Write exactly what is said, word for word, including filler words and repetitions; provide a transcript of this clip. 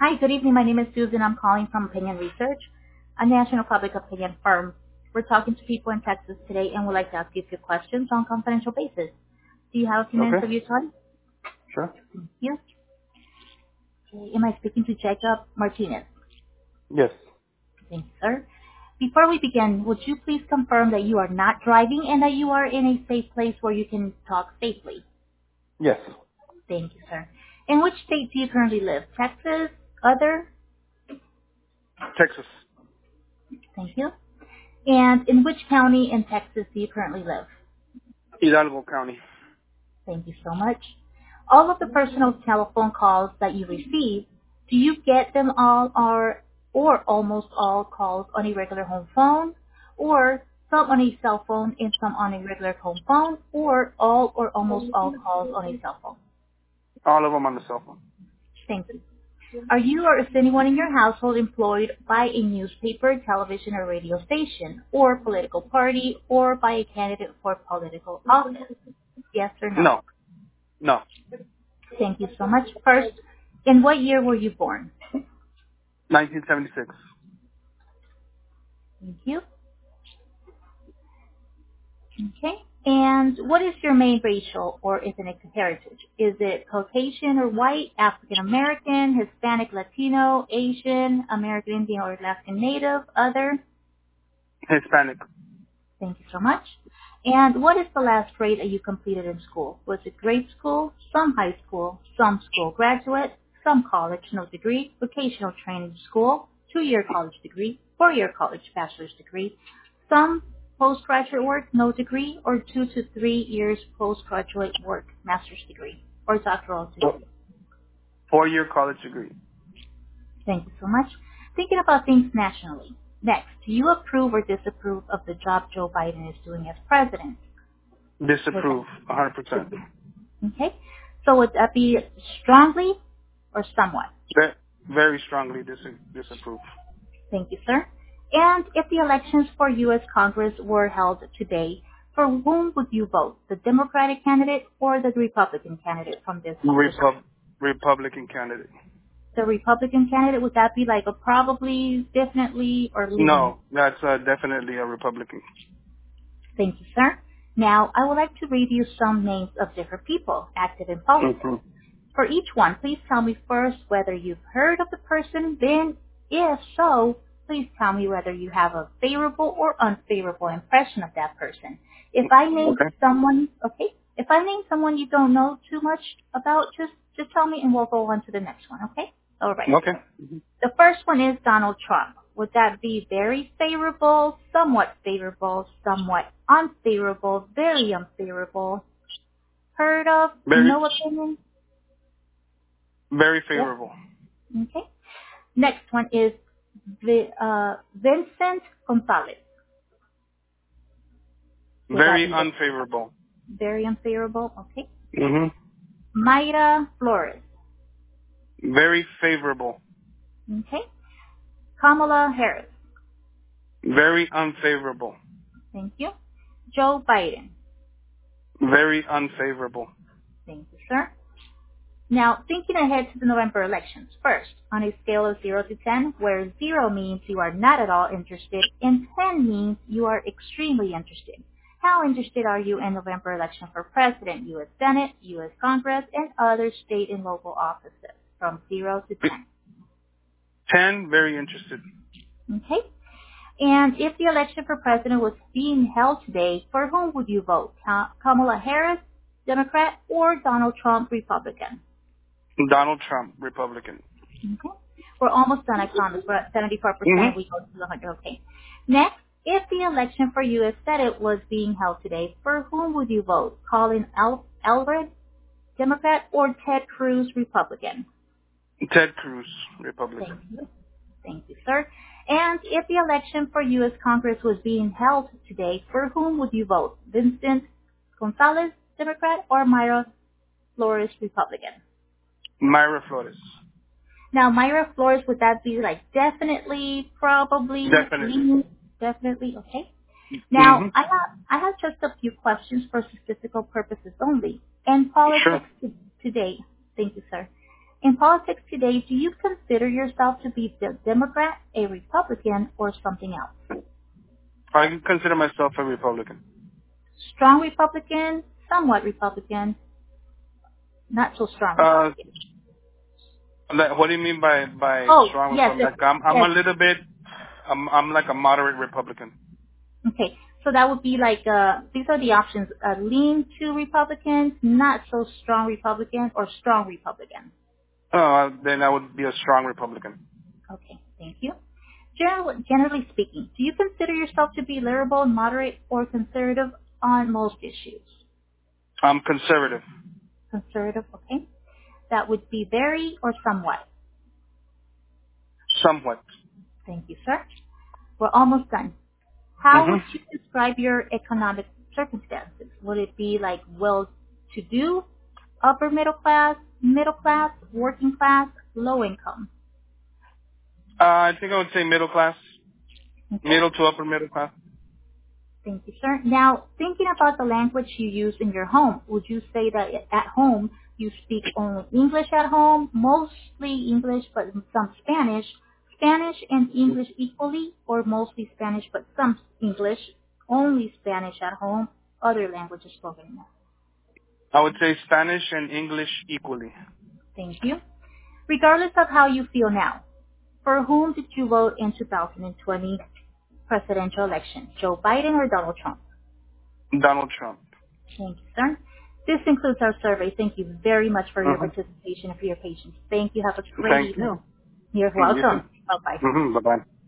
Hi, good evening. My name is Susan. I'm calling from Opinion Research, a national public opinion firm. We're talking to people in Texas today and would like to ask you a few questions on a confidential basis. Do you have a few minutes Okay, of your time? sure. Thank you. Okay, am I speaking to Jacob Martinez? Yes. Thank you, sir. Before we begin, would you please confirm that you are not driving and that you are in a safe place where you can talk safely? Yes. Thank you, sir. In which state do you currently live? Texas? Other? Texas. Thank you. And in which county in Texas do you currently live? Hidalgo County. Thank you so much. All of the personal telephone calls that you receive, do you get them all or, or almost all calls on a regular home phone, or some on a cell phone and some on a regular home phone, or all or almost all calls on a cell phone? All of them on the cell phone. Thank you. Are you or is anyone in your household employed by a newspaper, television, or radio station, or political party, or by a candidate for political office? Yes or no? No. No. Thank you so much. First, in what year were you born? nineteen seventy-six. Thank you. Okay. And what is your main racial or ethnic heritage? Is it Caucasian or white, African American, Hispanic, Latino, Asian, American Indian or Alaskan Native, other? Hispanic. Thank you so much. And what is the last grade that you completed in school? Was it grade school, some high school, some school graduate, some college, no degree, vocational training school, two-year college degree, four-year college bachelor's degree, some postgraduate work, no degree, or two to three years postgraduate work, master's degree, or doctoral degree? Four-year college degree. Thank you so much. Thinking about things nationally. Next, do you approve or disapprove of the job Joe Biden is doing as president? Disapprove. one hundred percent. Okay. So would that be strongly or somewhat? Ve- Very strongly dis- disapprove. Thank you, sir. And if the elections for U S Congress were held today, for whom would you vote? The Democratic candidate or the Republican candidate from this district? Repub- Republican candidate. The Republican candidate, would that be like a probably, definitely, or leaning? No, that's uh, definitely a Republican. Thank you, sir. Now, I would like to read you some names of different people active in politics. Mm-hmm. For each one, please tell me first whether you've heard of the person, then, if so, please tell me whether you have a favorable or unfavorable impression of that person. If I name Okay. someone, okay, if I name someone you don't know too much about, just, just tell me and we'll go on to the next one, okay? All right. Okay. The first one is Donald Trump. Would that be very favorable, somewhat favorable, somewhat unfavorable, very unfavorable? Heard of? Very, No opinion? very Yes. favorable. Okay. Next one is Vi- uh, Vincent Gonzalez. Would that Very be unfavorable. very unfavorable? Okay. Mm-hmm. Mayra Flores. Very favorable. Okay. Kamala Harris. Very unfavorable. Thank you. Joe Biden. Very unfavorable. Thank you, sir. Now, thinking ahead to the November elections. First, on a scale of zero to ten, where zero means you are not at all interested and ten means you are extremely interested. How interested are you in November election for President, U S Senate, U S Congress, and other state and local offices? From zero to ten. ten, very interested. Okay? And if the election for President was being held today, for whom would you vote? Ka- Kamala Harris, Democrat, or Donald Trump, Republican? Donald Trump, Republican. Okay. We're almost done, I promise. We're at seventy-four percent. Mm-hmm. We go to the one hundred. Okay. Next, if the election for U S Senate was being held today, for whom would you vote? Colin El- Elred, Democrat, or Ted Cruz, Republican? Ted Cruz, Republican. Thank you. Thank you, sir. And if the election for U S Congress was being held today, for whom would you vote? Vincent Gonzalez, Democrat, or Mayra Flores, Republican? Mayra Flores. Now, Mayra Flores, would that be like definitely, probably, Definitely. leaning? Definitely, okay. Now, Mm-hmm. I have I have just a few questions for statistical purposes only. In politics Sure. to, today, thank you, sir. In politics today, do you consider yourself to be a Democrat, a Republican, or something else? I consider myself a Republican. Strong Republican, somewhat Republican, not so strong Uh, Republican. like, what do you mean by by Oh, strong yes, Republican? yes, Like, I'm I'm yes. a little bit. I'm I'm like a moderate Republican. Okay, so that would be like, uh, these are the options, uh, lean to Republicans, not so strong Republican, or strong Republican. Oh, then I would be a strong Republican. Okay, thank you. General, generally speaking, do you consider yourself to be liberal, moderate, or conservative on most issues? I'm conservative. Conservative, okay. That would be very or somewhat. Somewhat. Thank you, sir. We're almost done. How would Mm-hmm. you describe your economic circumstances? Would it be like well-to-do, upper middle class, middle class, working class, low income? Uh, I think I would say middle class, Okay. middle to upper middle class. Thank you, sir. Now, thinking about the language you use in your home, would you say that at home you speak only English at home, mostly English but some Spanish, Spanish and English equally, or mostly Spanish but some English, only Spanish at home, other languages spoken in home? I would say Spanish and English equally. Thank you. Regardless of how you feel now, for whom did you vote in two thousand twenty presidential election, Joe Biden or Donald Trump? Donald Trump. Thank you, sir. This concludes our survey. Thank you very much for your Mm-hmm. participation and for your patience. Thank you. Have a great Thank evening. you. You're You too. welcome. Bye-bye. Mm-hmm. Bye-bye.